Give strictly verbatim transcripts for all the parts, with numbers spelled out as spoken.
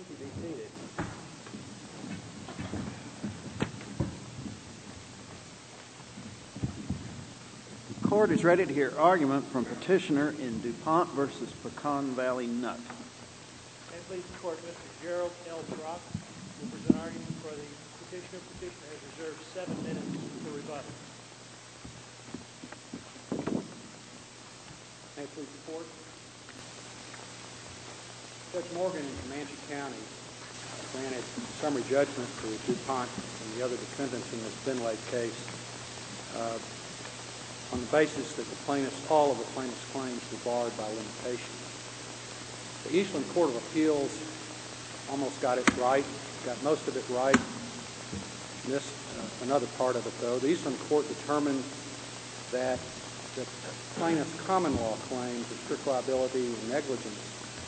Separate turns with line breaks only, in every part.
You be seated. The court is ready to hear argument from petitioner in DuPont versus Pecan Valley Nut.
And please, the court, Mister Gerald L. Brock will present argument for the petitioner. Petitioner has reserved seven minutes for rebuttal.
May it please the court. Judge Morgan in Comanche County granted summary judgment to DuPont and the other defendants in this Finlay case uh, on the basis that the plaintiffs, all of the plaintiffs' claims were barred by limitation. The Eastland Court of Appeals almost got it right, got most of it right. Missed uh, another part of it, though. The Eastland Court determined that the plaintiffs' common law claims of strict liability and negligence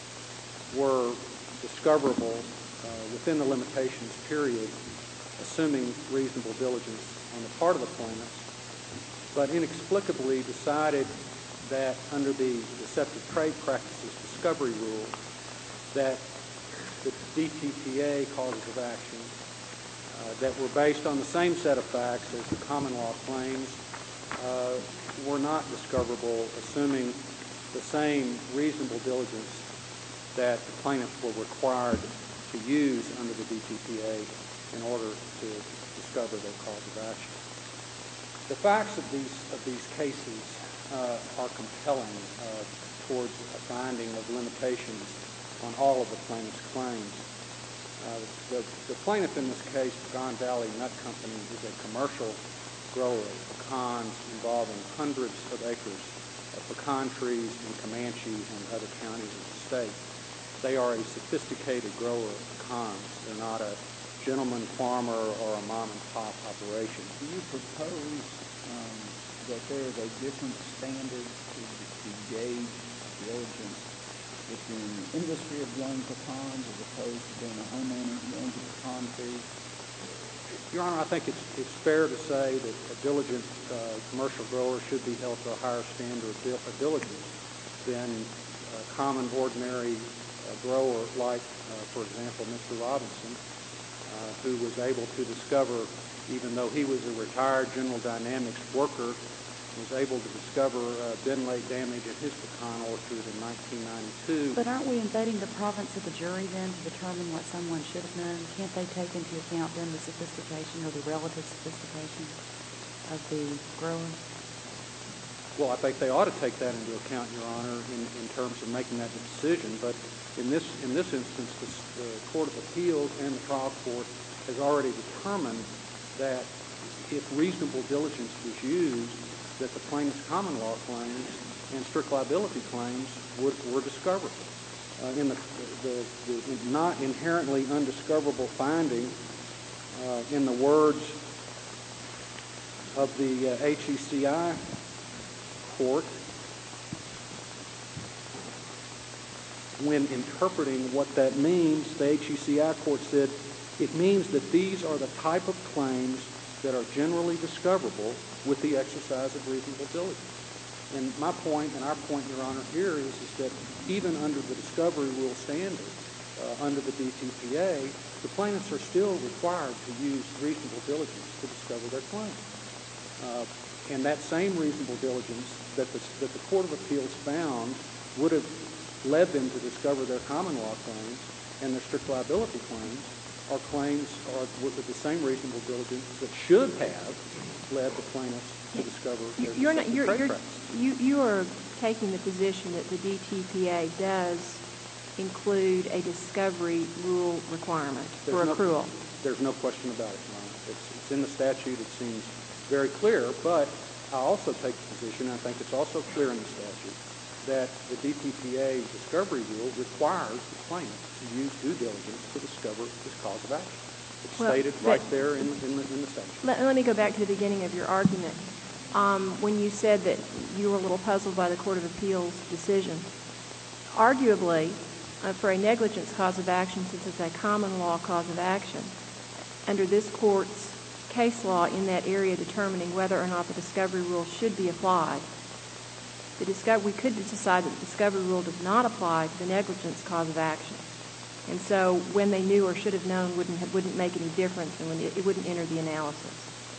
were discoverable uh, within the limitations period, assuming reasonable diligence on the part of the plaintiffs, but inexplicably decided that under the Deceptive Trade Practices Discovery Rule that the D T P A causes of action uh, that were based on the same set of facts as the common law claims uh, were not discoverable, assuming the same reasonable diligence that the plaintiffs were required to use under the D T P A in order to discover their cause of action. The facts of these of these cases uh, are compelling uh, towards a finding of limitations on all of the plaintiffs' claims. Uh, the, the plaintiff in this case, Pecan Valley Nut Company, is a commercial grower of pecans involving hundreds of acres of pecan trees in Comanche and other counties of the state. They are a sophisticated grower of pecans. They're not a gentleman farmer or a mom-and-pop operation.
Do you propose um, that there is a different standard to, to gauge diligence within the industry of growing pecans as opposed to being a homeowner who owns a pecan tree?
Your Honor, I think it's, it's fair to say that a diligent uh, commercial grower should be held to a higher standard of diligence than a common, ordinary uh, grower like, uh, for example, Mister Robinson, uh, who was able to discover, even though he was a retired General Dynamics worker, was able to discover uh, Benlate damage in his pecan orchard in nineteen ninety-two.
But aren't we invading the province of the jury then to determine what someone should have known? Can't they take into account then the sophistication or the relative sophistication of the grower?
Well, I think they ought to take that into account, Your Honor, in, in terms of making that decision. But in this in this instance, the, the Court of Appeals and the trial court has already determined that if reasonable diligence was used, that the plaintiff's common law claims and strict liability claims would, were discoverable. Uh, in the, the, the not inherently undiscoverable finding, uh, in the words of the uh, H E C I court, when interpreting what that means, the H E C I court said, it means that these are the type of claims that are generally discoverable with the exercise of reasonable diligence. And my point, and our point, Your Honor, here is, is that even under the discovery rule standard, uh, under the D T P A, the plaintiffs are still required to use reasonable diligence to discover their claims. Uh, and that same reasonable diligence that the, that the Court of Appeals found would have led them to discover their common law claims and their strict liability claims are claims are with the same reasonable diligence that should have led the plaintiffs to discover their
you're not, you're,
trade
you're,
practices.
You, you are taking the position that the D T P A does include a discovery rule requirement
there's
for
no,
accrual.
There's no question about it, Your Honor. It's, it's in the statute. It seems very clear, but I also take the position, and I think it's also clear in the statute, that the D T P A discovery rule requires the plaintiff to use due diligence to discover his cause of action. It's
well,
stated right there in, in, the, in the statute.
Let, let me go back to the beginning of your argument. Um, when you said that you were a little puzzled by the Court of Appeals decision, arguably, uh, for a negligence cause of action, since it's a common law cause of action, under this court's case law in that area determining whether or not the discovery rule should be applied, the discover, we could decide that the discovery rule does not apply to the negligence cause of action. And so when they knew or should have known wouldn't have, wouldn't make any difference, and when it, it wouldn't enter the analysis.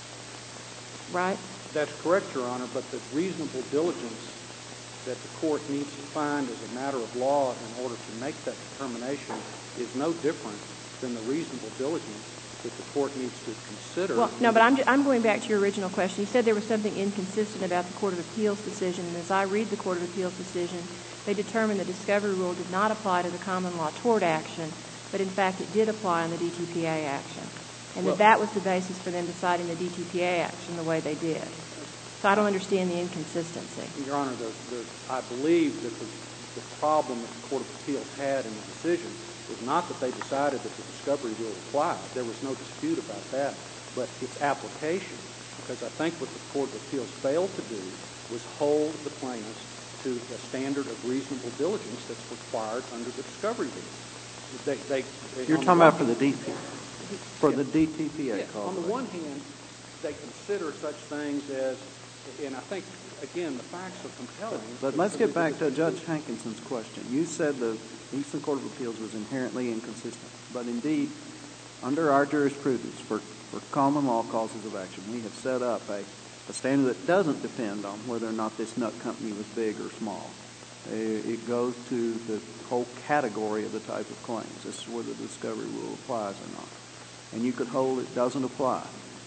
Right?
That's correct, Your Honor, but the reasonable diligence that the court needs to find as a matter of law in order to make that determination is no different than the reasonable diligence that the court needs to consider.
Well, no, but I'm, I'm going back to your original question. You said there was something inconsistent about the Court of Appeals decision, and as I read the Court of Appeals decision, they determined the discovery rule did not apply to the common law tort action, but in fact it did apply on the D T P A action, and
well,
that that was the basis for them deciding the D T P A action the way they did. So I don't understand the inconsistency.
Your Honor, the, the, I believe that the, the problem that the Court of Appeals had in the decision was not that they decided that the discovery rule applied. There was no dispute about that, but its application, because I think what the Court of Appeals failed to do was hold the plaintiffs to a standard of reasonable diligence that's required under the discovery rule. They, they, they,
You're talking about for the D P, for yeah. the D T P A
yeah.
call.
On the one hand, they consider such things as, and I think, again, the facts are compelling.
But let's get back to Judge Hankinson's question. You said the Eastern Court of Appeals was inherently inconsistent. But indeed, under our jurisprudence for, for common law causes of action, we have set up a, a standard that doesn't depend on whether or not this nut company was big or small. It goes to the whole category of the type of claims. This is whether the discovery rule applies or not. And you could hold it doesn't apply,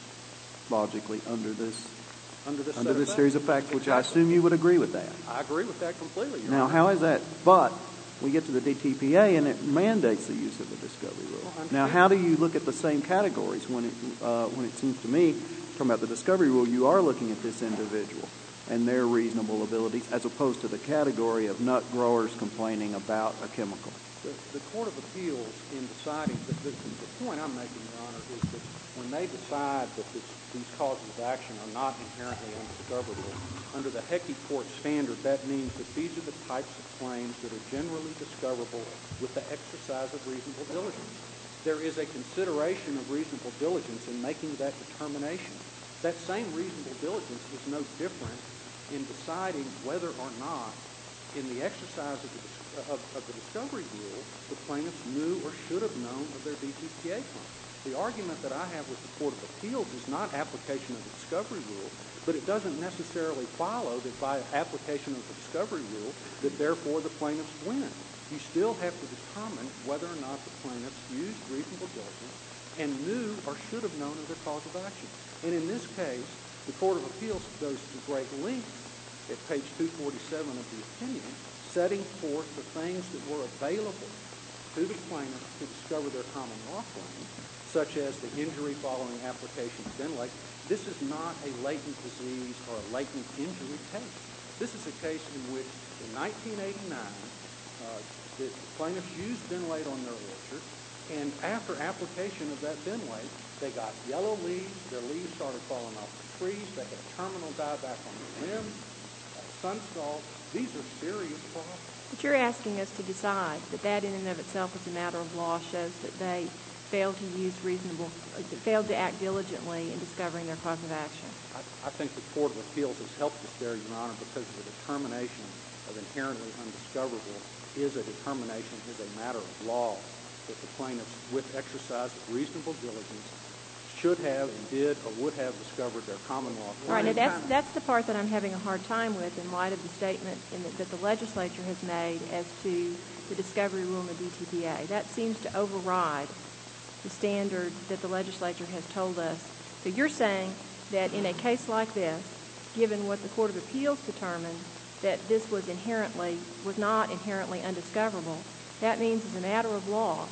logically, under this
Under this,
under this
of
series of facts, which I assume you would agree with that.
I agree with that completely. Your
now,
Honor.
how is that? But we get to the D T P A, and it mandates the use of the discovery rule.
Well,
now, how do you look at the same categories when it, uh, when it seems to me, talking about the discovery rule, you are looking at this individual and their reasonable abilities, as opposed to the category of nut growers complaining about a chemical?
The, the Court of Appeals, in deciding, the, the, the point I'm making, Your Honor, is that when they decide that this, these causes of action are not inherently undiscoverable, under the Hecky Court standard, that means that these are the types of claims that are generally discoverable with the exercise of reasonable diligence. There is a consideration of reasonable diligence in making that determination. That same reasonable diligence is no different in deciding whether or not, in the exercise of the, of, of the discovery rule, the plaintiffs knew or should have known of their D T P A claim. The argument that I have with the Court of Appeals is not application of the discovery rule, but it doesn't necessarily follow that by application of the discovery rule that therefore the plaintiffs win. You still have to determine whether or not the plaintiffs used reasonable diligence and knew or should have known of their cause of action. And in this case, the Court of Appeals goes to great lengths at page two forty-seven of the opinion, setting forth the things that were available to the plaintiffs to discover their common law claim, such as the injury following application of Benlake. This is not a latent disease or a latent injury case. This is a case in which, in nineteen eighty-nine, uh, the plaintiffs used Benlate on their orchard, and after application of that Benlate, they got yellow leaves, their leaves started falling off the trees, they had terminal dieback on the limbs, uh, sunstall. These are serious problems.
But you're asking us to decide that that in and of itself as a matter of law shows that they failed to use reasonable, uh, failed to act diligently in discovering their cause of action.
I, I think the Court of Appeals has helped us there, Your Honor, because the determination of inherently undiscoverable is a determination, is a matter of law, that the plaintiffs, with exercise of reasonable diligence, should have and did or would have discovered their common law claim.
Right, now that's, that's the part that I'm having a hard time with in light of the statement in the, that the legislature has made as to the discovery rule in the D T P A. That seems to override the standard that the legislature has told us. So you're saying that in a case like this, given what the Court of Appeals determined, that this was inherently, was not inherently undiscoverable, that means as a matter of law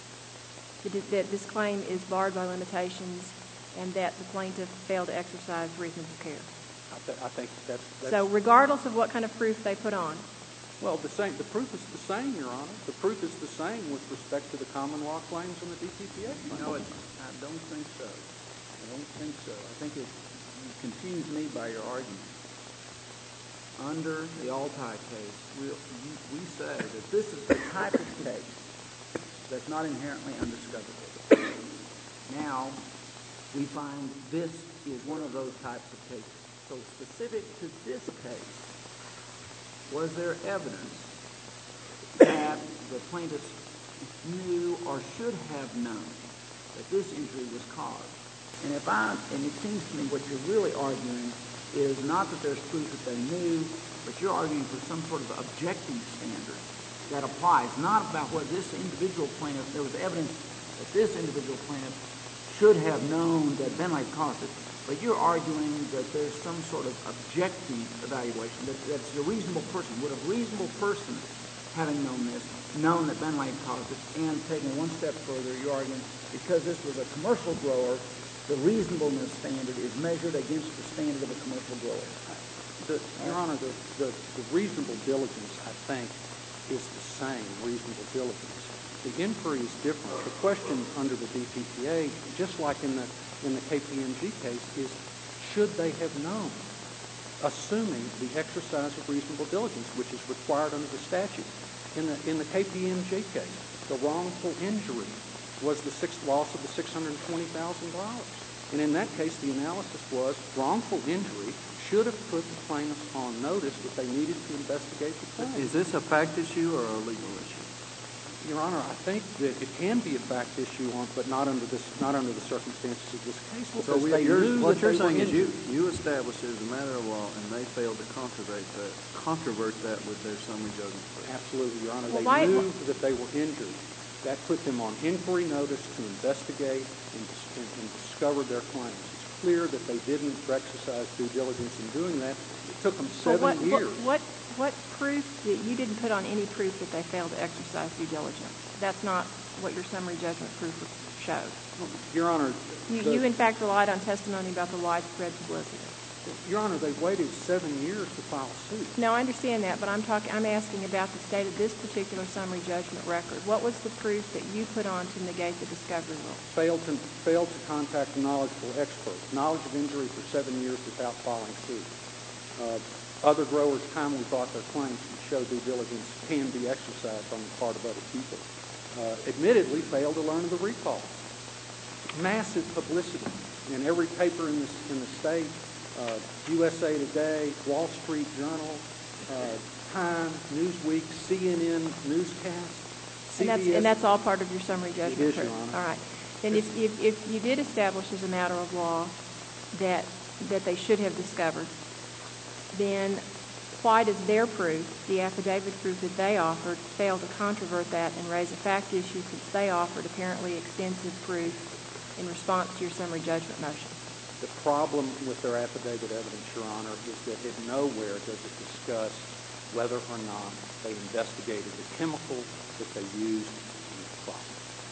that, that this claim is barred by limitations and that the plaintiff failed to exercise reasonable care.
I, th- I think that's, that's...
So regardless of what kind of proof they put on?
Well, the same. The proof is the same, Your Honor. The proof is the same with respect to the common law claims and the D T P A claims.
No, it's, I don't think so. I don't think so. I think it you confuse me by your argument. Under the Altai case, we, you, we say that this is the type of case that's not inherently undiscoverable. Now, we find this is one of those types of cases. So specific to this case, was there evidence that the plaintiffs knew or should have known that this injury was caused. And if I, and it seems to me what you're really arguing is not that there's proof that they knew, but you're arguing for some sort of objective standard that applies, not about whether this individual plaintiff, there was evidence that this individual plaintiff should have known that Ben Lake caused it, but you're arguing that there's some sort of objective evaluation, that that's a reasonable person. Would a reasonable person, having known this, known that Ben Lake caused it, and taking one step further, you're arguing because this was a commercial grower, the reasonableness standard is measured against the standard of a commercial grower.
The, Your Honor, the, the, the reasonable diligence, I think, is the same reasonable diligence. The inquiry is different. The question under the D P P A, just like in the in the K P M G case, is should they have known, assuming the exercise of reasonable diligence, which is required under the statute. In the in the K P M G case, the wrongful injury was the six, loss of the six hundred twenty thousand dollars. And in that case, the analysis was wrongful injury should have put the plaintiffs on notice that they needed to investigate the claim.
Is this a fact issue or a legal issue?
Your Honor, I think that it can be a fact issue, on, but not under this, not under the circumstances of this case.
So we,
they
you're,
knew
what
that
you're
they were
saying is you,
injured.
you established it as a matter of law, and they failed to controvert that, controvert that with their summary judgment.
Absolutely, Your Honor.
Well,
they
why,
knew that they were injured. That put them on inquiry notice to investigate and, and, and discover their claims. It's clear that they didn't exercise due diligence in doing that. It took them seven
well, what,
years.
What, what, what proof, that you didn't put on any proof that they failed to exercise due diligence? That's not what your summary judgment proof showed.
Your Honor.
You,
the,
you in fact relied on testimony about the widespread publicity.
Your Honor, they waited seven years to file suit.
No, I understand that, but I'm talking. I'm asking about the state of this particular summary judgment record. What was the proof that you put on to negate the discovery rule?
Failed to failed to contact a knowledgeable expert. Knowledge of injury for seven years without filing suit. Uh, other growers timely brought their claims to show due diligence can be exercised on the part of other people. Uh, admittedly, failed to learn of the recall. Massive publicity in every paper in this in the state. Uh, U S A Today, Wall Street Journal, uh, Time, Newsweek, C N N newscast, C B S.
And that's, and that's all part of your summary judgment
It is,
proof.
Your Honor.
All right. Then if, if, if you did establish as a matter of law that that they should have discovered, then why does their proof, the affidavit proof that they offered, fail to controvert that and raise a fact issue since they offered apparently extensive proof in response to your summary judgment motion?
The problem with their affidavit evidence, Your Honor, is that it nowhere does it discuss whether or not they investigated the chemical that they used in the crop.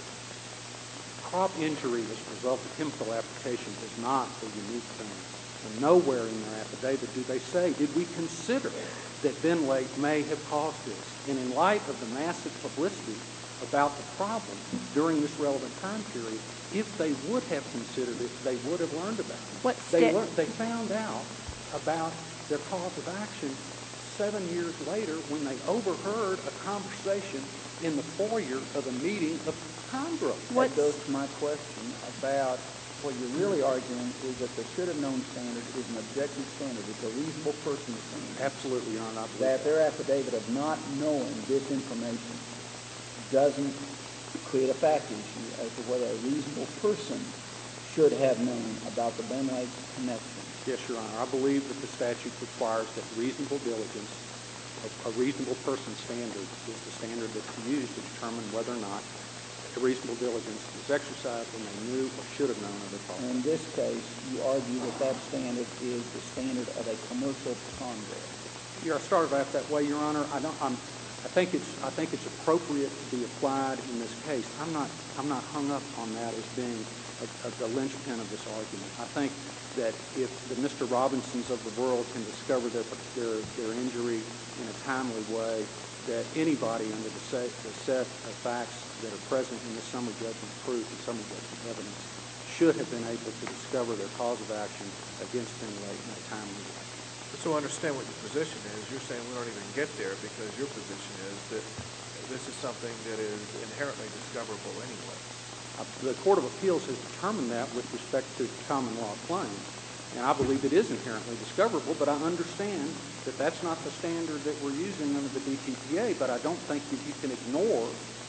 Crop injury as a result of chemical application is not a unique thing. And nowhere in their affidavit do they say, did we consider that Ben Lake may have caused this? And in light of the massive publicity about the problem during this relevant time period, if they would have considered it, they would have learned about it.
What
they,
sta-
learned, they found out about their cause of action seven years later when they overheard a conversation in the foyer of a meeting of Congress.
That goes to my question about what you're really arguing is that the should-have-known standard is an objective standard. It's a reasonable person standard.
Absolutely, Your Honor. I believe
That their affidavit of not knowing this information doesn't create a fact issue as to whether a reasonable person should have known about the Ben Lake connection.
Yes, Your Honor. I believe that the statute requires that reasonable diligence, a, a reasonable person standard, is the standard that's used to determine whether or not a reasonable diligence was exercised when they knew or should have known of the problem.
In this case, you argue that that standard is the standard of a commercial conduct.
Yeah, I started out that way, Your Honor. I don't. I'm, I think it's. I think it's appropriate to be applied in this case. I'm not. I'm not hung up on that as being a, a, the linchpin of this argument. I think that if the Mister Robinsons of the world can discover their their, their injury in a timely way, that anybody under the set, the set of facts that are present in the summary judgment proof and summary judgment evidence should have been able to discover their cause of action against Ben Lake in a timely way.
So understand what your position is. You're saying we don't even get there because your position is that this is something that is inherently discoverable anyway.
Uh, the Court of Appeals has determined that with respect to common law claims, and I believe it is inherently discoverable, but I understand that that's not the standard that we're using under the D T P A, but I don't think that you can ignore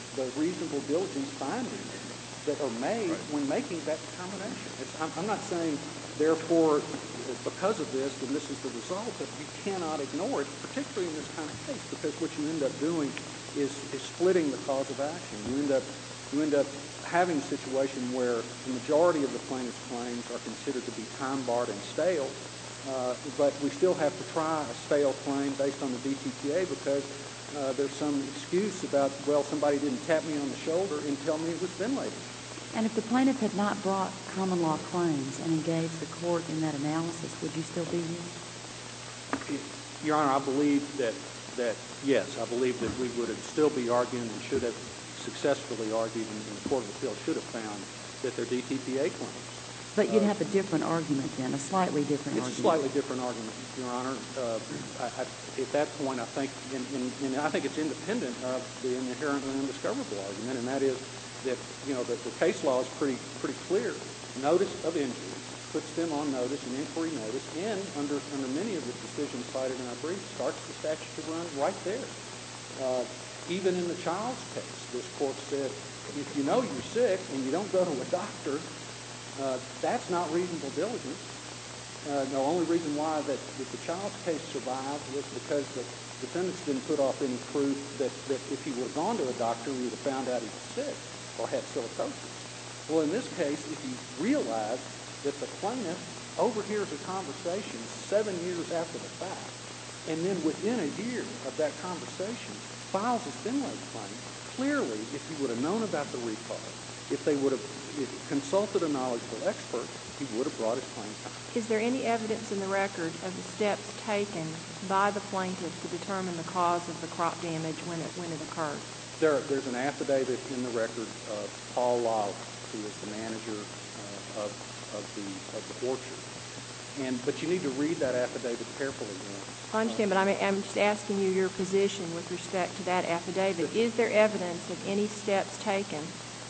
the reasonable diligence findings that are made right. when making that determination. It's, I'm, I'm not saying, therefore, because of this, then this is the result, but you cannot ignore it, particularly in this kind of case, because what you end up doing is, is splitting the cause of action. You end up, you end up having a situation where the majority of the plaintiff's claims are considered to be time-barred and stale, uh, but we still have to try a stale claim based on the D T P A because uh, there's some excuse about, well, somebody didn't tap me on the shoulder and tell me it was ventilated.
And if the plaintiff had not brought common law claims and engaged the court in that analysis, would you still be here?
Your Honor, I believe that, that yes, I believe that we would still be arguing and should have successfully argued, and the Court of Appeals should have found that they're D T P A claims.
But you'd
uh,
have a different argument then, a slightly different
it's
argument.
It's a slightly different argument, Your Honor. Uh, I, I, at that point, I think, and, and, and I think it's independent of the inherently undiscoverable argument, and that is that, you know, the, the case law is pretty pretty clear. Notice of injury puts them on notice, and inquiry notice, and under under many of the decisions cited in our brief, starts the statute to run right there. Uh, even in the child's case, this court said, if you know you're sick and you don't go to a doctor, uh, that's not reasonable diligence. Uh, the only reason why that, that the child's case survived was because the defendants didn't put off any proof that, that if he would have gone to a doctor, he would have found out he was sick or had silicosis. Well, in this case, if you realize that the plaintiff overhears a conversation seven years after the fact, and then within a year of that conversation files his ventilator claim, clearly, if he would have known about the recall, if they would have if consulted a knowledgeable expert, he would have brought his claim time.
Is there any evidence in the record of the steps taken by the plaintiff to determine the cause of the crop damage when it when it occurred?
There, there's an affidavit in the record of Paul Lawler, who is the manager uh, of, of the of the orchard. And but you need to read that affidavit carefully. You know.
I understand, but I'm, I'm just asking you your position with respect to that affidavit. Is there evidence of any steps taken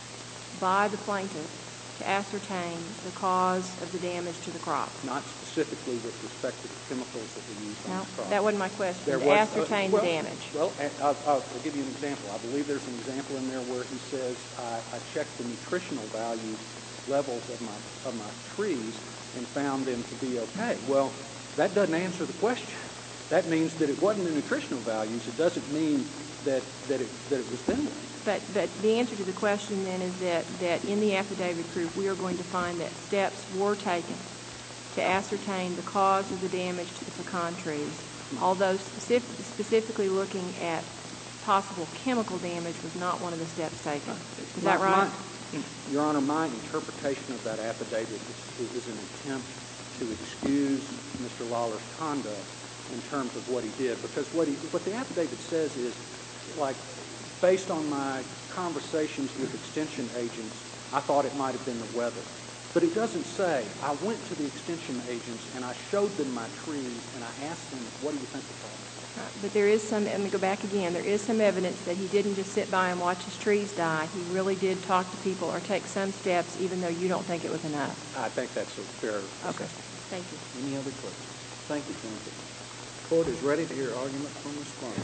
by the plaintiff to ascertain the cause of the damage to the crop?
Not specifically with respect to the chemicals that were used
no,
on the crop.
That wasn't my question.
There
to
was,
ascertain
uh, well,
the damage.
Well, I'll, I'll, I'll give you an example. I believe there's an example in there where he says, I, I checked the nutritional value levels of my, of my trees and found them to be okay. Well, that doesn't answer the question. That means that it wasn't the nutritional values. It doesn't mean that, that, it, that it was ventilated.
But, but the answer to the question then is that, that in the affidavit proof, we are going to find that steps were taken to ascertain the cause of the damage to the pecan trees, although specific, specifically looking at possible chemical damage was not one of the steps taken. Is
my,
that right?
My, Your Honor, my interpretation of that affidavit is, is an attempt to excuse Mister Lawler's conduct in terms of what he did, because what he, what the affidavit says is, like, based on my conversations with extension agents, I thought it might have been the weather. But it doesn't say, I went to the extension agents and I showed them my trees and I asked them, what do you think the problem is?
Right, but there is some, let me go back again, there is some evidence that he didn't just sit by and watch his trees die. He really did talk to people or take some steps, even though you don't think it was enough.
I think that's a fair
Okay.
assessment.
Thank you.
Any other questions? Thank you, Senator.
The court is ready to hear argument from the respondent.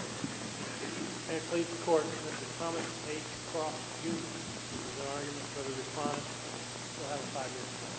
May it please the court, Mister Thomas H. Cross, Junior is an argument for the respondent. We'll have a five-minute time.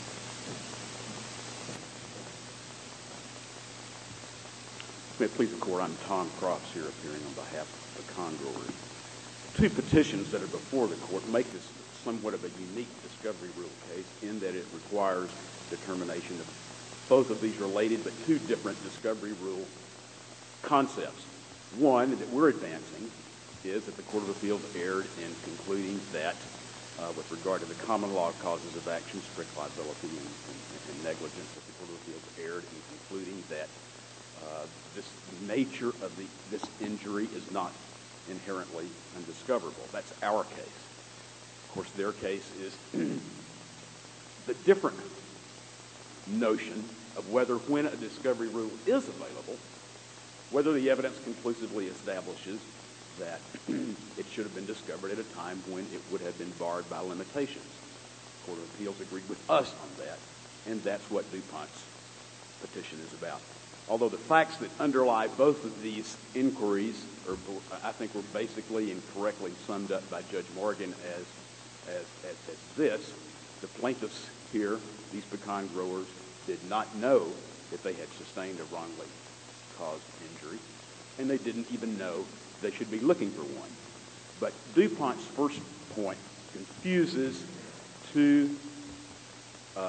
May it please the court, I'm Tom Crofts here appearing on behalf of the pecan growers. Two petitions that are before the court make this somewhat of a unique discovery rule case in that it requires determination of both of these related but two different discovery rule concepts. One that we're advancing is that the Court of Appeals erred in concluding that uh, with regard to the common law causes of action, strict liability and, and, and negligence, that the Court of Appeals erred in concluding that uh, this nature of the, this injury is not inherently undiscoverable. That's our case. Of course, their case is the different notion of whether when a discovery rule is available, whether the evidence conclusively establishes that it should have been discovered at a time when it would have been barred by limitations. The Court of Appeals agreed with us on that, and that's what DuPont's petition is about. although the facts that underlie both of these inquiries are, I think, were basically and correctly summed up by Judge Morgan as, as, as, as this. The plaintiffs here, these pecan growers, did not know that they had sustained a wrongly caused injury, and they didn't even know they should be looking for one. But DuPont's first point confuses two uh,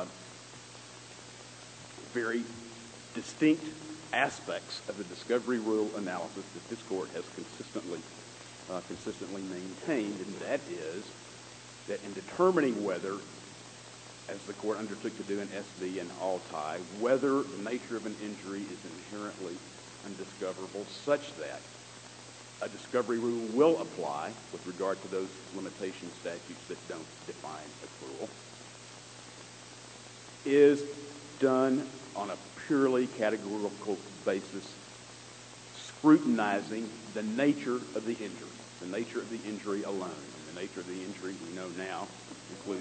very distinct aspects of the discovery rule analysis that this court has consistently uh, consistently maintained, and that is that in determining whether, as the court undertook to do in S B and Altai, whether the nature of an injury is inherently undiscoverable such that a discovery rule will apply with regard to those limitation statutes that don't define accrual, is done on a purely categorical basis, scrutinizing the nature of the injury, the nature of the injury alone. And the nature of the injury we know now includes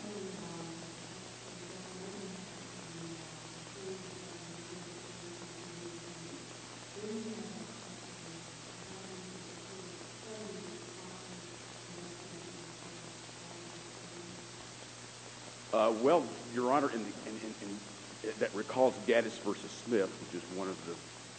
Uh, well, Your Honor, in the, in, in, in, that recalls Gaddis versus Smith, which is one of the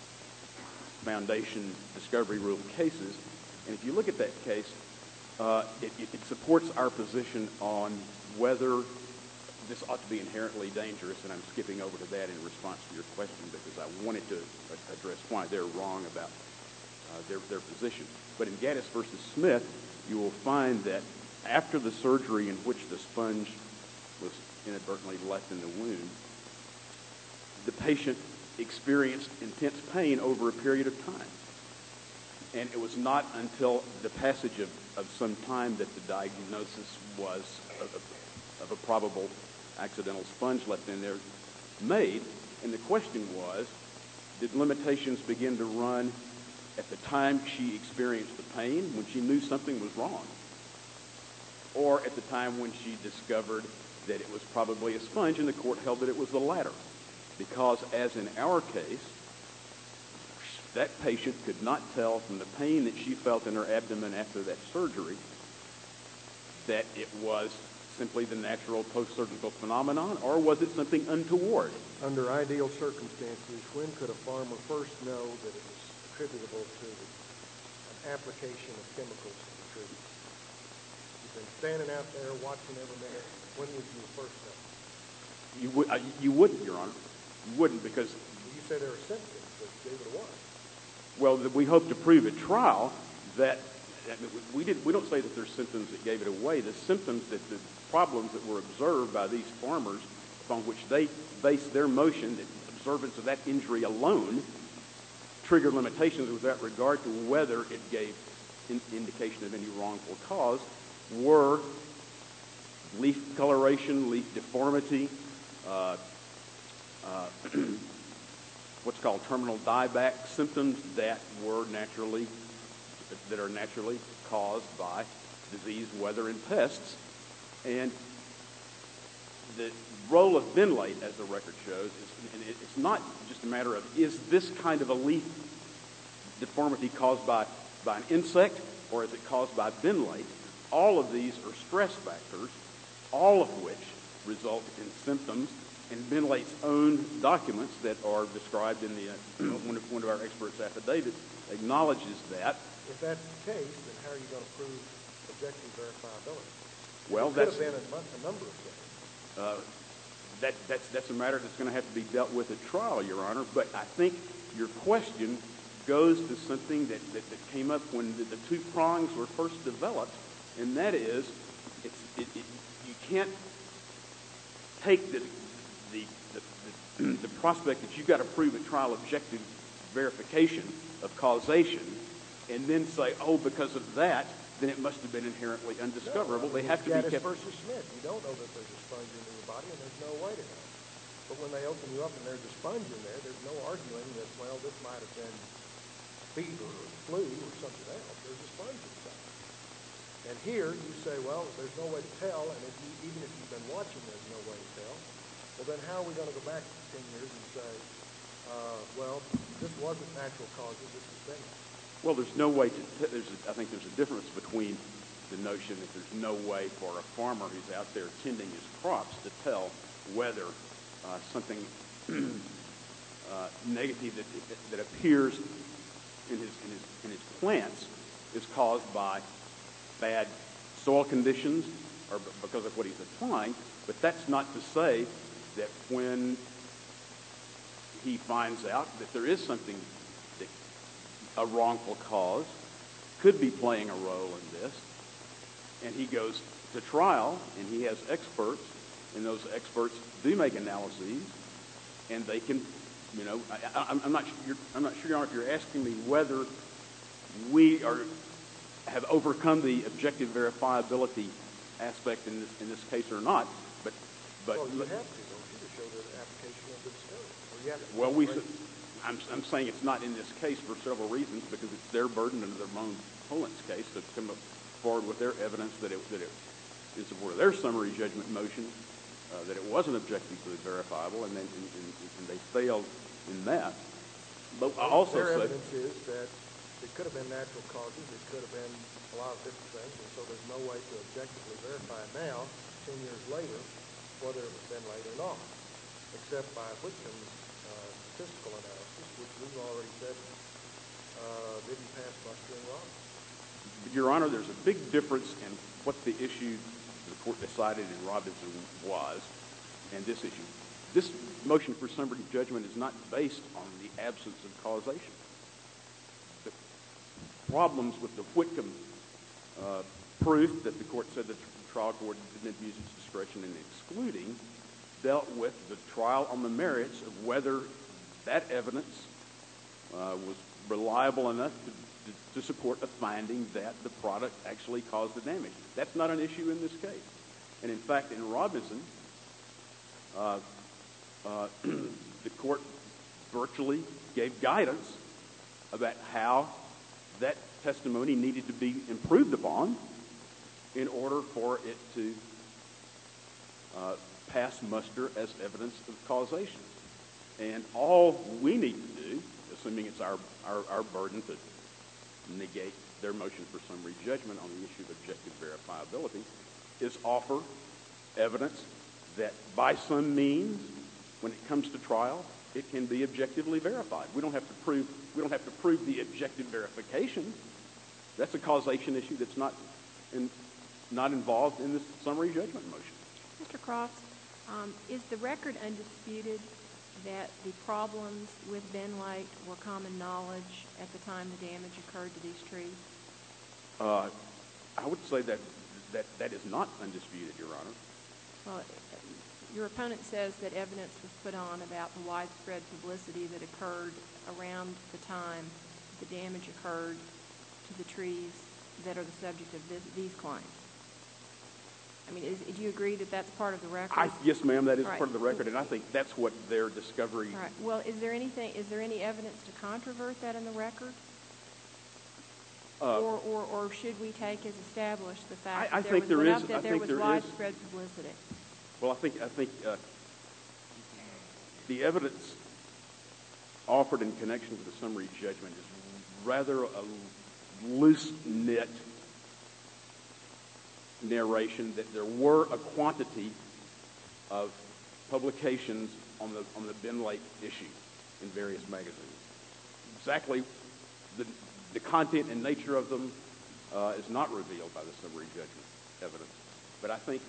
foundation discovery rule cases. And if you look at that case, uh, it, it, it supports our position on whether this ought to be inherently dangerous. And I'm skipping over to that in response to your question because I wanted to address why they're wrong about uh, their, their position. But in Gaddis versus Smith, you will find that after the surgery in which the sponge was inadvertently left in the wound, the patient experienced intense pain over a period of time. And it was not until the passage of, of some time that the diagnosis was of, of a probable accidental sponge left in there made. And the question was, did limitations begin to run at the time she experienced the pain, when she knew something was wrong, or at the time when she discovered that it was probably a sponge? And the court held that it was the latter, because as in our case, that patient could not tell from the pain that she felt in her abdomen after that surgery that it was simply the natural post-surgical phenomenon, or was it something untoward?
Under ideal circumstances, when could a farmer first know that it was attributable to an application of chemicals to the tree? You've been standing out there watching every minute. When would you first know?
You, would, uh, you wouldn't, Your Honor. You wouldn't, because...
You say there are symptoms, but you gave it away.
Well, we hope to prove at trial that, that we, did, we don't say that there's symptoms that gave it away. The symptoms, that the problems that were observed by these farmers upon which they based their motion, that observance of that injury alone triggered limitations without regard to whether it gave in, indication of any wrongful cause, were leaf coloration, leaf deformity, uh, uh, what's called terminal dieback symptoms that were naturally, that are naturally caused by disease, weather, and pests. And the role of benlate, as the record shows, is, and it's not just a matter of, is this kind of a leaf deformity caused by, by an insect, or is it caused by benlate? All of these are stress factors, all of which result in symptoms. And benlate's own documents that are described in the uh, one, of, one of our experts' affidavits acknowledges that.
If that's the case, then how are you going to prove objective verifiability?
Well,
it
that's
could have been a, a number of things.
Uh, that, that's, that's a matter that's going to have to be dealt with at trial, Your Honor. But I think your question goes to something that, that, that came up when the, the two prongs were first developed, and that is, it's, it, it, you can't take the The, the, the prospect that you've got to prove at trial objective verification of causation and then say, oh, because of that, then it must have been inherently undiscoverable.
No,
they have to be kept...
versus Smith. You don't know that there's a sponge in your body, and there's no way to know. But when they open you up and there's a sponge in there, there's no arguing that, well, this might have been fever or flu or something else. There's a sponge inside. And here you say, well, there's no way to tell, and if you, even if you've been watching, there's no way to tell. Well, then how are we going to go back ten years and say, uh, well, this wasn't natural causes, this was Ben Lake.
Well, there's no way to, there's a, I think there's a difference between the notion that there's no way for a farmer who's out there tending his crops to tell whether uh, something uh, negative that, that appears in his, in, his, in his plants is caused by bad soil conditions or because of what he's applying. But that's not to say that when he finds out that there is something, that a wrongful cause could be playing a role in this, and he goes to trial and he has experts, and those experts do make analyses, and they can, you know, I, I, I'm not sure, I'm not sure, Your Honor, if you're asking me whether we are have overcome the objective verifiability aspect in this in this case or not, but but
well, you have to, don't you, to show the application of the discovery. Or you have to
well, we. I'm, I'm saying it's not in this case for several reasons, because it's their burden under their own opponent's case to come forward with their evidence that it, that it in support of their summary judgment motion, uh, that it wasn't objectively verifiable, and, then, and, and, and they failed in that. But I also
their
said,
evidence is that it could have been natural causes, it could have been a lot of different things, and so there's no way to objectively verify now, ten years later, whether it was Ben Lake or not, except by Whitcom's uh, statistical analysis, which we've already said uh, didn't pass muster and Robinson.
Your Honor, there's a big difference in what the issue the court decided in Robinson was and this issue. This motion for summary judgment is not based on the absence of causation. The problems with the Whitcomb uh, proof that the court said that the trial court didn't abuse its discretion in excluding dealt with the trial on the merits of whether that evidence uh, was reliable enough to, to, to support a finding that the product actually caused the damage. That's not an issue in this case. And in fact, in Robinson, uh, uh, the court virtually gave guidance about how that testimony needed to be improved upon in order for it to uh, pass muster as evidence of causation. And all we need to do, assuming it's our, our, our burden to negate their motion for summary judgment on the issue of objective verifiability, is offer evidence that by some means, when it comes to trial, it can be objectively verified. We don't have to prove we don't have to prove the objective verification. That's a causation issue that's not in, not involved in this summary judgment motion.
Mister Crofts, um, is the record undisputed that the problems with Ben Lake were common knowledge at the time the damage occurred to these trees?
Uh, I would say that, that that is not undisputed, Your Honor.
Well, your opponent says that evidence was put on about the widespread publicity that occurred around the time the damage occurred to the trees that are the subject of this, these claims. I mean, is, do you agree that that's part of the record?
I, yes, ma'am, that is
right.
part of the record, and I think that's what their discovery...
All right. Well, is there anything, is there any evidence to controvert that in the record?
Uh,
or, or, or should we take as established the fact
I, I
that there
think
was,
there
enough
is,
that
I
there
think
was
there
widespread
is,
publicity?
Well, I think, I think uh, the evidence offered in connection with the summary judgment is rather a loose-knit narration that there were a quantity of publications on the on the Ben Lake issue in various magazines. Exactly the the content and nature of them uh, is not revealed by the summary judgment evidence. But I think...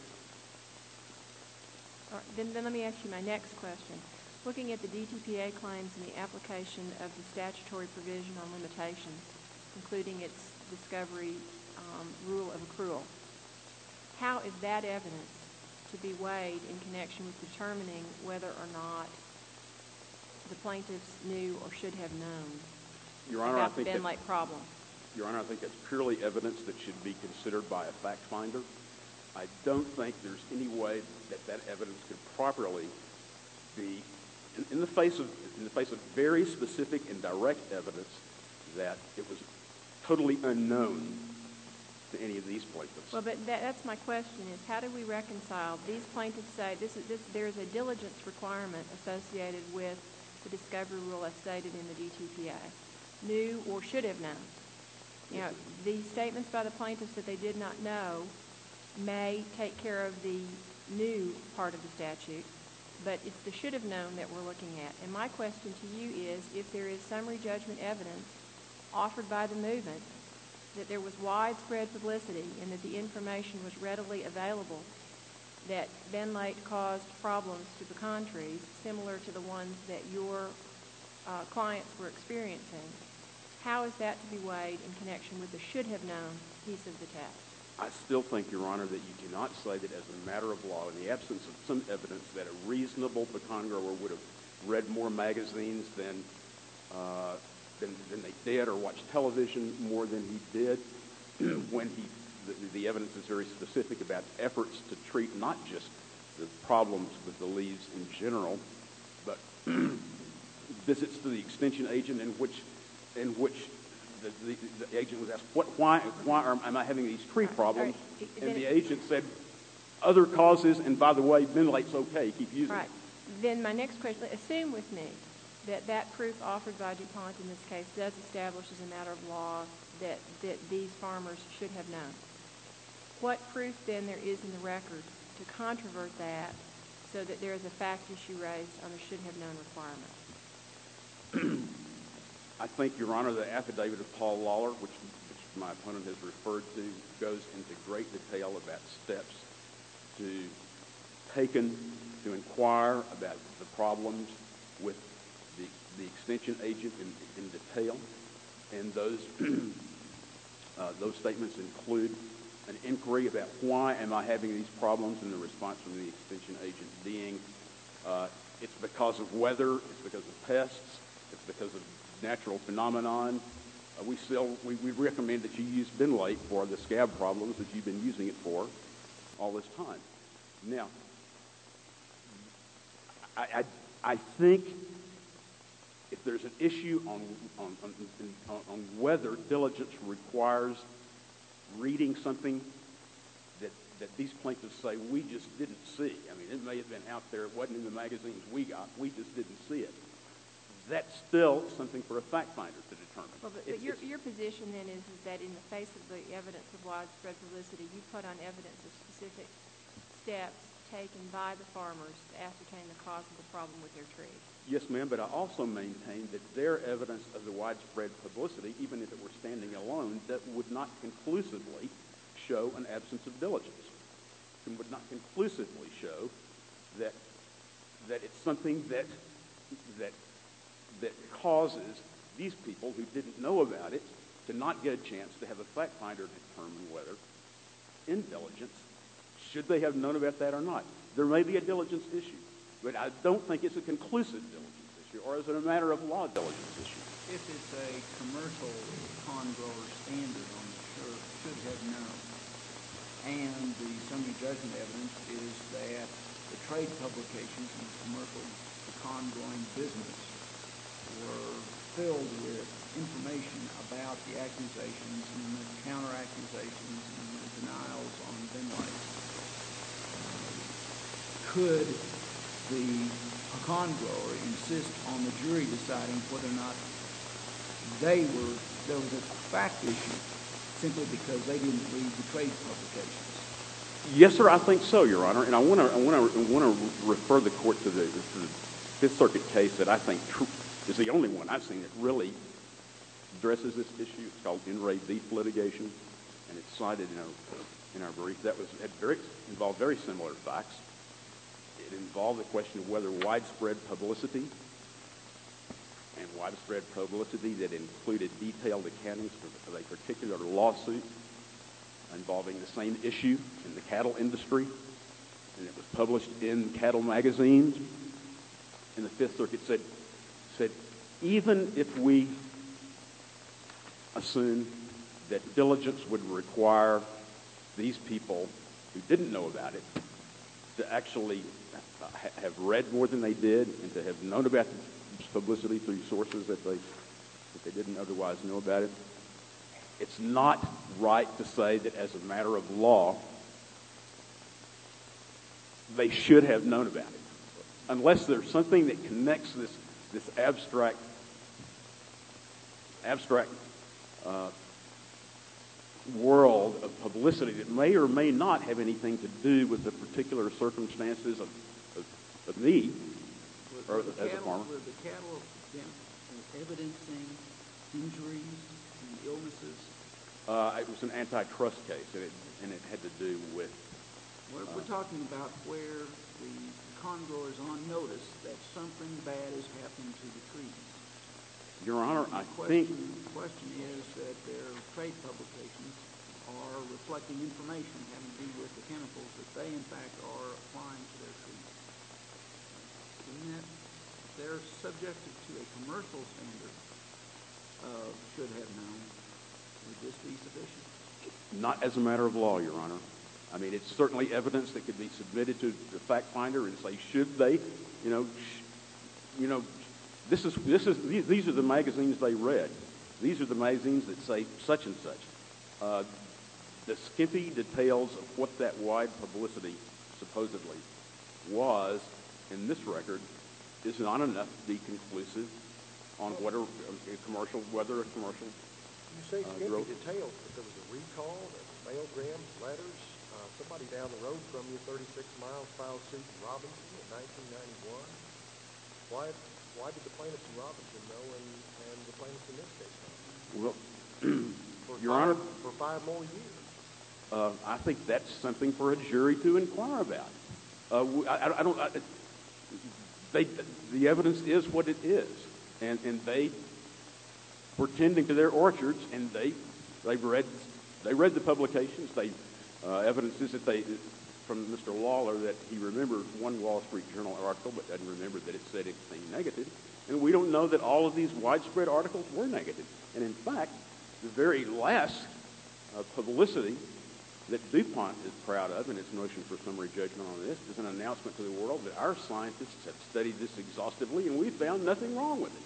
All right, then, then let me ask you my next question. Looking at the D T P A claims and the application of the statutory provision on limitations, including its discovery um, rule of accrual, how is that evidence to be weighed in connection with determining whether or not the plaintiffs knew or should have known
Your Honor,
about
I think
the Ben
that,
Lake problem?
Your Honor, I think that's purely evidence that should be considered by a fact finder. I don't think there's any way that that evidence could properly be, in, in the face of in the face of very specific and direct evidence that it was totally unknown to any of these plaintiffs.
Well, but that, that's my question: is how do we reconcile these plaintiffs say this is this there is a diligence requirement associated with the discovery rule as stated in the D T P A. Knew or should have known. You know, the statements by the plaintiffs that they did not know may take care of the new part of the statute, but it's the should have known that we're looking at. And my question to you is, if there is summary judgment evidence offered by the movement that there was widespread publicity and that the information was readily available, that Benlate caused problems to pecan trees similar to the ones that your uh, clients were experiencing, how is that to be weighed in connection with the should have known piece of the test?
I still think, Your Honor, that you cannot say that as a matter of law, in the absence of some evidence that a reasonable pecan grower would have read more magazines than, uh, than, than they did, or watched television more than he did, when he, the, the evidence is very specific about efforts to treat not just the problems with the leaves in general, but visits to the extension agent in which, in which The, the, the agent was asked, what, why, why am I having these tree problems?
Right.
And the agent said, other causes, and by the way, Benlate's okay, keep using
right.
it.
Then my next question, assume with me that that proof offered by DuPont in this case does establish as a matter of law that, that these farmers should have known. What proof then there is in the record to controvert that so that there is a fact issue raised on the should have known requirement?
I think, Your Honor, the affidavit of Paul Lawler, which, which my opponent has referred to, goes into great detail about steps to taken to inquire about the problems with the, the extension agent in, in detail. And those, uh, those statements include an inquiry about why am I having these problems, and the response from the extension agent being uh, it's because of weather, it's because of pests, it's because of natural phenomenon. Uh, we still we, we recommend that you use Benlate for the scab problems that you've been using it for all this time. Now, I, I, I think if there's an issue on on, on, on on whether diligence requires reading something that that these plaintiffs say we just didn't see. I mean, it may have been out there, it wasn't in the magazines we got, we just didn't see it. That's still something for a fact finder to determine.
Well, but, but your, your position then is, is that in the face of the evidence of widespread publicity, you put on evidence of specific steps taken by the farmers to ascertain the cause of the problem with their trees.
Yes, ma'am, but I also maintain that their evidence of the widespread publicity, even if it were standing alone, that would not conclusively show an absence of diligence. It would not conclusively show that that it's something that that that causes these people who didn't know about it to not get a chance to have a fact finder determine whether, in diligence, should they have known about that or not. There may be a diligence issue, but I don't think it's a conclusive diligence issue, or is it a matter of law diligence issue?
If it's a commercial pecan grower standard on the should, should have known, and the summary judgment evidence is that the trade publications in the commercial pecan growing business were filled with information about the accusations and the counter-accusations and the denials on Benlate. Could the pecan grower insist on the jury deciding whether or not they were, there was a fact issue simply because they didn't read the trade publications?
Yes, sir, I think so, Your Honor. And I want to I want to want to refer the court to the, to the Fifth Circuit case that I think tr- is the only one I've seen that really addresses this issue. It's called In Re Beef litigation, and it's cited in our in our brief. That was had very involved very similar facts. It involved the question of whether widespread publicity and widespread publicity that included detailed accountings of a particular lawsuit involving the same issue in the cattle industry, and it was published in cattle magazines. And the Fifth Circuit said, said even if we assume that diligence would require these people who didn't know about it to actually ha- have read more than they did and to have known about this publicity through sources that they that they didn't otherwise know about it, it's not right to say that as a matter of law they should have known about it, unless there's something that connects this this abstract, abstract uh, world of publicity that may or may not have anything to do with the particular circumstances of, of, of me or
the
as
cattle,
a farmer.
Were the cattle evidencing injuries and illnesses?
Uh, it was an antitrust case, and it, and it had to do with...
We're,
uh,
we're talking about where the corn growers on notice that something bad is happening to the trees.
Your Honor,
the
I
question,
think...
The question is that their trade publications are reflecting information having to do with the chemicals that they, in fact, are applying to their trees. And that they're subjected to a commercial standard of should have known. Would this be sufficient?
Not as a matter of law, Your Honor. I mean, it's certainly evidence that could be submitted to the fact finder and say, should they, you know, sh- you know, this is this is these are the magazines they read. These are the magazines that say such and such. Uh, the skimpy details of what that wide publicity supposedly was in this record is not enough to be conclusive on what a, a commercial, whether a commercial.
You say
uh,
skimpy
growth.
details, but there was a recall, there was mailgrams, letters. Uh, somebody down the road from you, thirty-six miles, filed suit in Robinson in nineteen ninety-one. Why, why did the plaintiffs in Robinson know and, and the plaintiffs in this case know?
Well,
For
Your
five,
Honor,
for five more years.
uh, I think that's something for a jury to inquire about. Uh, w- I, I don't. I, they, the evidence is what it is, and and they were tending to their orchards, and they they read they read the publications. They uh, evidence is that they from Mister Lawler that he remembered one Wall Street Journal article, but doesn't remember that it said anything negative. And we don't know that all of these widespread articles were negative. And in fact, the very last uh, publicity that DuPont is proud of in its motion for summary judgment on this is an announcement to the world that our scientists have studied this exhaustively and we found nothing wrong with it.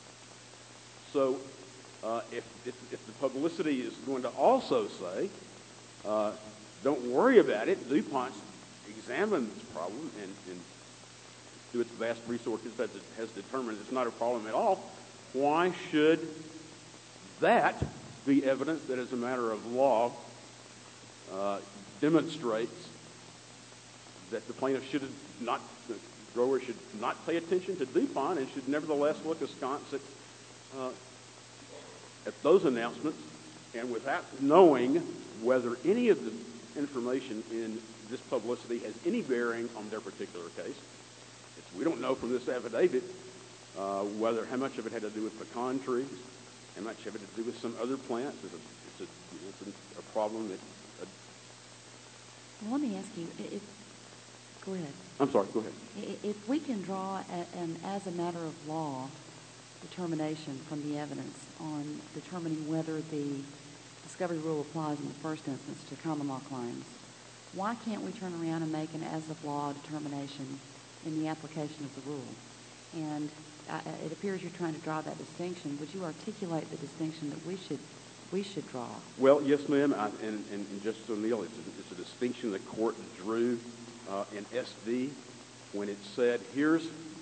So uh, if, if, if the publicity is going to also say, uh, don't worry about it, DuPont's examined this problem and, and through its vast resources has, has determined it's not a problem at all, why should that be evidence that as a matter of law uh, demonstrates that the plaintiff should not, the grower should not pay attention to DuPont and should nevertheless look askance at, uh, at those announcements and without knowing whether any of the information in this publicity has any bearing on their particular case. It's, we don't know from this affidavit uh, whether how much of it had to do with pecan trees, how much of it had to do with some other plants. It's a, it's a, it's a, a problem that... Uh,
well, let me ask you, if, go ahead.
I'm sorry, go ahead.
If we can draw a, an as a matter of law determination from the evidence on determining whether the discovery rule applies in the first instance to common law claims, why can't we turn around and make an as of law determination in the application of the rule? And uh, it appears you're trying to draw that distinction. Would you articulate the distinction that we should we should draw?
Well, yes, ma'am, I, and, and, and Justice O'Neill, it's a, it's a distinction the court drew uh, in S V when it said, here's,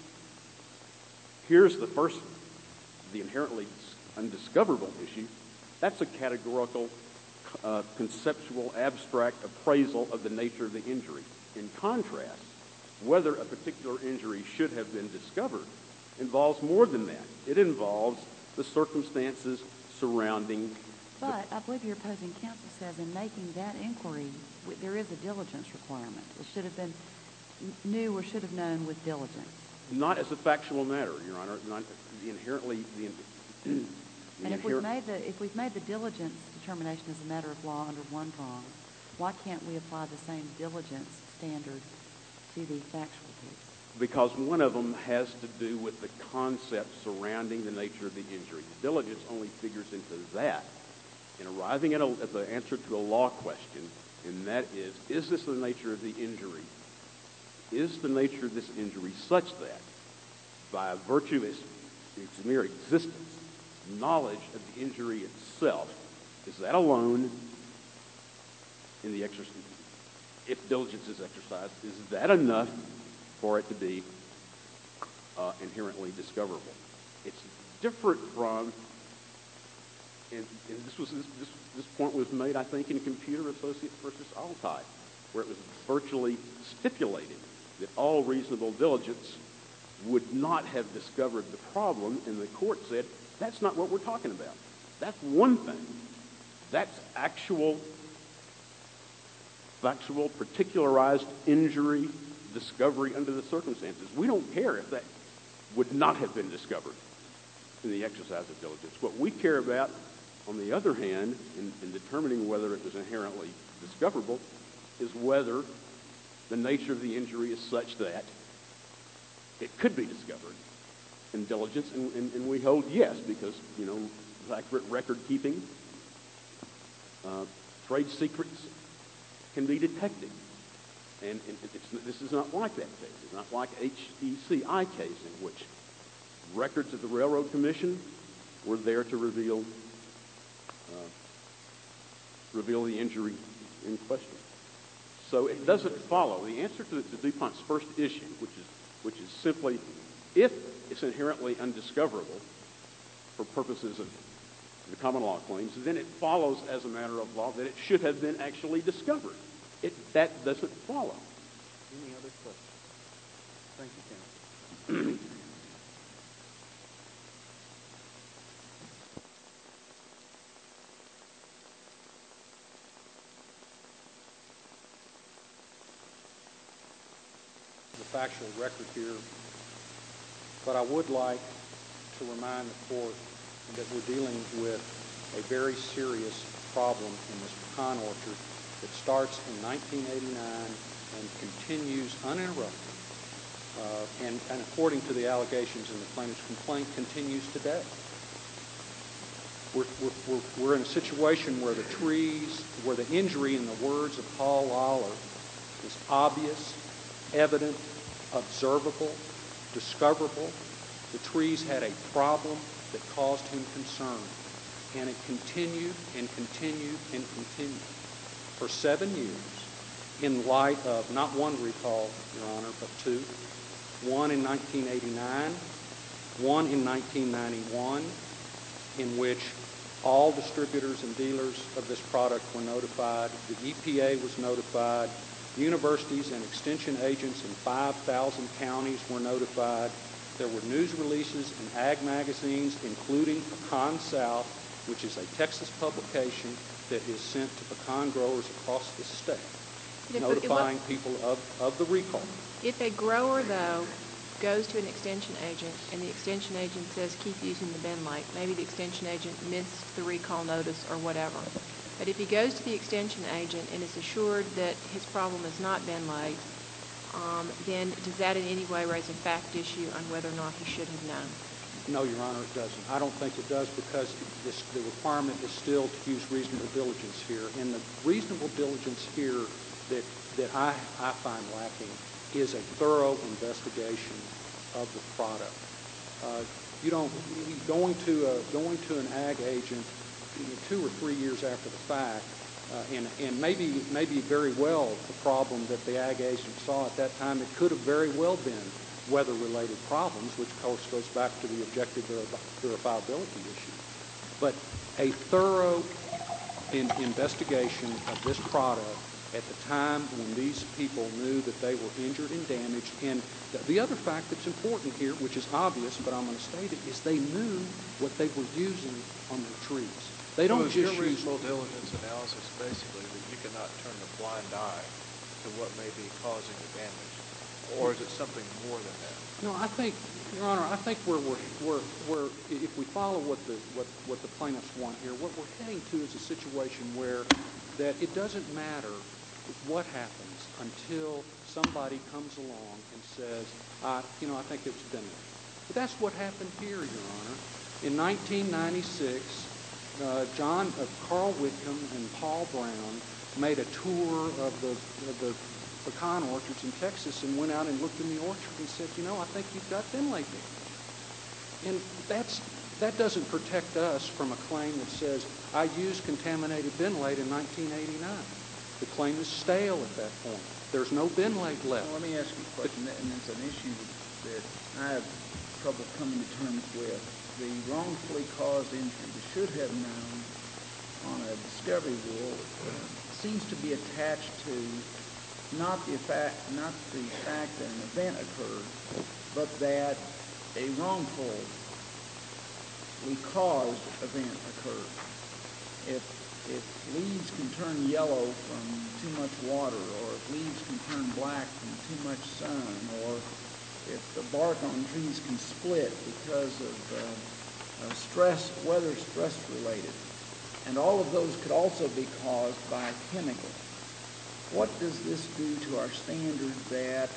here's the first, the inherently undiscoverable issue. That's a categorical, uh, conceptual, abstract appraisal of the nature of the injury. In contrast, whether a particular injury should have been discovered involves more than that. It involves the circumstances surrounding.
But I believe your opposing counsel says in making that inquiry, w- there is a diligence requirement. It should have been knew or should have known with diligence.
Not as a factual matter, Your Honor. Not the inherently the. the
and if we've made the if we've made the diligence determination as a matter of law under one prong, why can't we apply the same diligence standard to the factual case?
Because one of them has to do with the concept surrounding the nature of the injury. Diligence only figures into that in arriving at, a, at the answer to a law question, and that is, is this the nature of the injury? Is the nature of this injury such that, by virtue of its, its mere existence, knowledge of the injury itself, is that alone in the exercise, if diligence is exercised, is that enough for it to be uh, inherently discoverable. It's different from, and, and this was this, this this point was made, I think, in Computer Associates versus Altai, where it was virtually stipulated that all reasonable diligence would not have discovered the problem, and the court said, that's not what we're talking about. That's one thing. That's actual, factual, particularized injury discovery under the circumstances. We don't care if that would not have been discovered in the exercise of diligence. What we care about, on the other hand, in, in determining whether it was inherently discoverable, is whether the nature of the injury is such that it could be discovered in diligence, and, and, and we hold yes, because, you know, accurate record keeping, uh, trade secrets can be detected. And, and it's, this is not like that case. It's not like H E C I case, in which records of the Railroad Commission were there to reveal uh, reveal the injury in question. So it doesn't follow. The answer to, to DuPont's first issue, which is which is simply, if it's inherently undiscoverable for purposes of the common law claims, then it follows as a matter of law that it should have been actually discovered. It, that doesn't follow. Any other questions? Thank you, Counsel.
The factual record here, but I would like to remind the court that we're dealing with a very serious problem in this pecan orchard that starts in nineteen eighty-nine and continues uninterrupted, uh, and, and according to the allegations in the plaintiff's complaint, continues today. We're, we're, we're, we're in a situation where the trees, where the injury, in the words of Paul Lawler, is obvious, evident, observable, discoverable. The trees had a problem that caused him concern, and it continued and continued and continued for seven years in light of not one recall, Your Honor, but two. One in nineteen eighty-nine, one in nineteen ninety-one, in which all distributors and dealers of this product were notified. The E P A was notified. Universities and extension agents in five thousand counties were notified. There were news releases in ag magazines, including Pecan South, which is a Texas publication that is sent to pecan growers across the state,
if
notifying
it, it,
people of, of the recall.
If a grower, though, goes to an extension agent and the extension agent says keep using the Benlite, maybe the extension agent missed the recall notice or whatever, but if he goes to the extension agent and is assured that his problem is not Benlite, um, then does that in any way raise a fact issue on whether or not he should have known?
No, Your Honor, it doesn't. I don't think it does, because this, the requirement is still to use reasonable diligence here. And the reasonable diligence here that, that I, I find lacking is a thorough investigation of the product. Uh, you don't, going to, a, going to an ag agent two or three years after the fact, uh, and, and maybe, maybe very well the problem that the ag agent saw at that time, it could have very well been weather-related problems, which of course goes back to the objective verifiability issue. But a thorough in investigation of this product at the time when these people knew that they were injured and damaged. And the, the other fact that's important here, which is obvious, but I'm going to state it, is they knew what they were using on their trees. They don't
so
just
your
use...
reasonable diligence analysis basically that you cannot turn a blind eye to what may be causing the damage? Or is it something more than that?
No, I think, Your Honor, I think we're, we're, we're, we're if we follow what the, what, what the plaintiffs want here, what we're heading to is a situation where that it doesn't matter what happens until somebody comes along and says, I, you know, I think it's been there. But that's what happened here, Your Honor. In nineteen ninety-six, uh, John, uh, Carl Whitcomb and Paul Brown made a tour of the, of the pecan orchards in Texas and went out and looked in the orchard and said, you know, I think you've got Benlite there. And that's, that doesn't protect us from a claim that says, I used contaminated Benlite in nineteen eighty-nine. The claim is stale at that point. There's no Benlite left.
Well, let me ask you a question, and it's an issue that I have trouble coming to terms with. The wrongfully caused injury, the should have known on a discovery rule, uh, seems to be attached to not the fact, not the fact that an event occurred, but that a wrongfully caused event occurred. If if leaves can turn yellow from too much water, or if leaves can turn black from too much sun, or if the bark on trees can split because of uh, uh, stress, weather stress related, and all of those could also be caused by chemical. What does this do to our standard that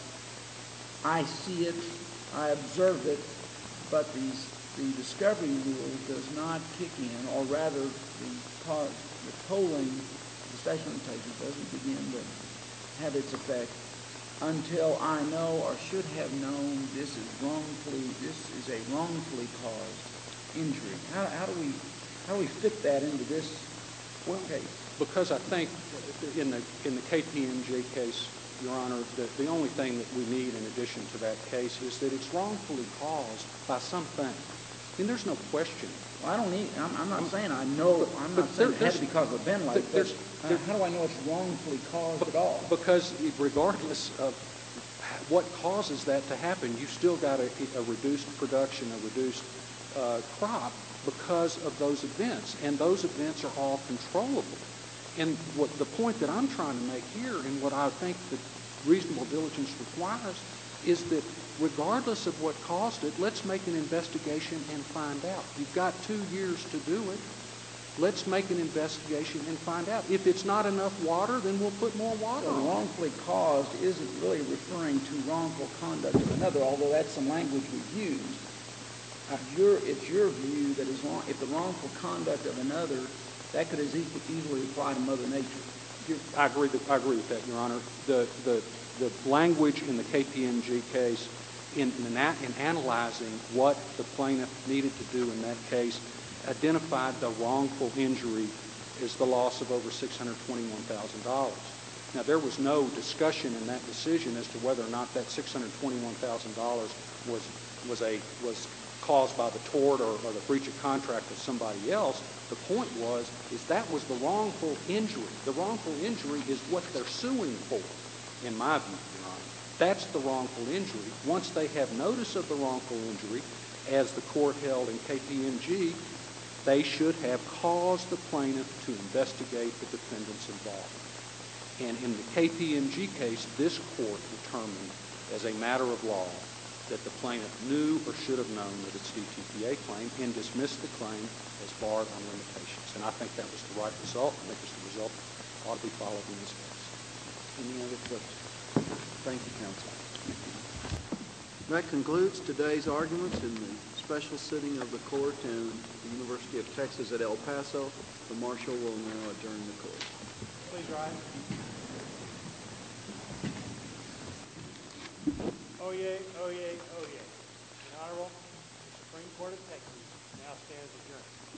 I see it, I observe it, but these, the discovery rule does not kick in, or rather the, the tolling, the statute of limitations doesn't begin to have its effect until I know or should have known this is wrongfully, this is a wrongfully caused injury. How, how do we, how do we fit that into this
well,
case?
Because I think in the in the K P M G case, Your Honor, the, the only thing that we need in addition to that case is that it's wrongfully caused by something. I mean, there's no question.
Well, I don't need, I'm, I'm not I'm, saying I know, I'm not saying it had to be because of a ventilator, but uh, how do I know it's wrongfully caused at all?
Because regardless of what causes that to happen, you still got a, a reduced production, a reduced uh, crop because of those events, and those events are all controllable. And what the point that I'm trying to make here, and what I think that reasonable diligence requires, is that regardless of what caused it, let's make an investigation and find out. You've got two years to do it. Let's make an investigation and find out. If it's not enough water, then we'll put more water
so
on.
Wrongfully caused isn't really referring to wrongful conduct of another, although that's some language we've used. Uh, your, it's your view that as long, if the wrongful conduct of another, that could as easily, easily apply to Mother Nature.
I agree, that, I agree with that, Your Honor. The, the, the language in the K P M G case, in, in, in analyzing what the plaintiff needed to do in that case, identified the wrongful injury as the loss of over six hundred twenty-one thousand dollars. Now, there was no discussion in that decision as to whether or not that six hundred twenty-one thousand dollars was, was, a, was caused by the tort or, or the breach of contract of somebody else. The point was, is that was the wrongful injury. The wrongful injury is what they're suing for, in my view, Your Honor. That's the wrongful injury. Once they have notice of the wrongful injury, as the court held in K P M G, they should have caused the plaintiff to investigate the defendant's involvement. And in the K P M G case, this court determined as a matter of law that the plaintiff knew or should have known that it's D T P A claim and dismissed the claim as barred on limitations. And I think that was the right result. I think it's the result that ought to be followed in this case.
Any other questions? Thank you, counsel. That concludes today's arguments in the special sitting of the court in the University of Texas at El Paso. The marshal will now adjourn the court.
Please rise. Oyez, oyez, oyez. The Honorable Supreme Court of Texas now stands adjourned.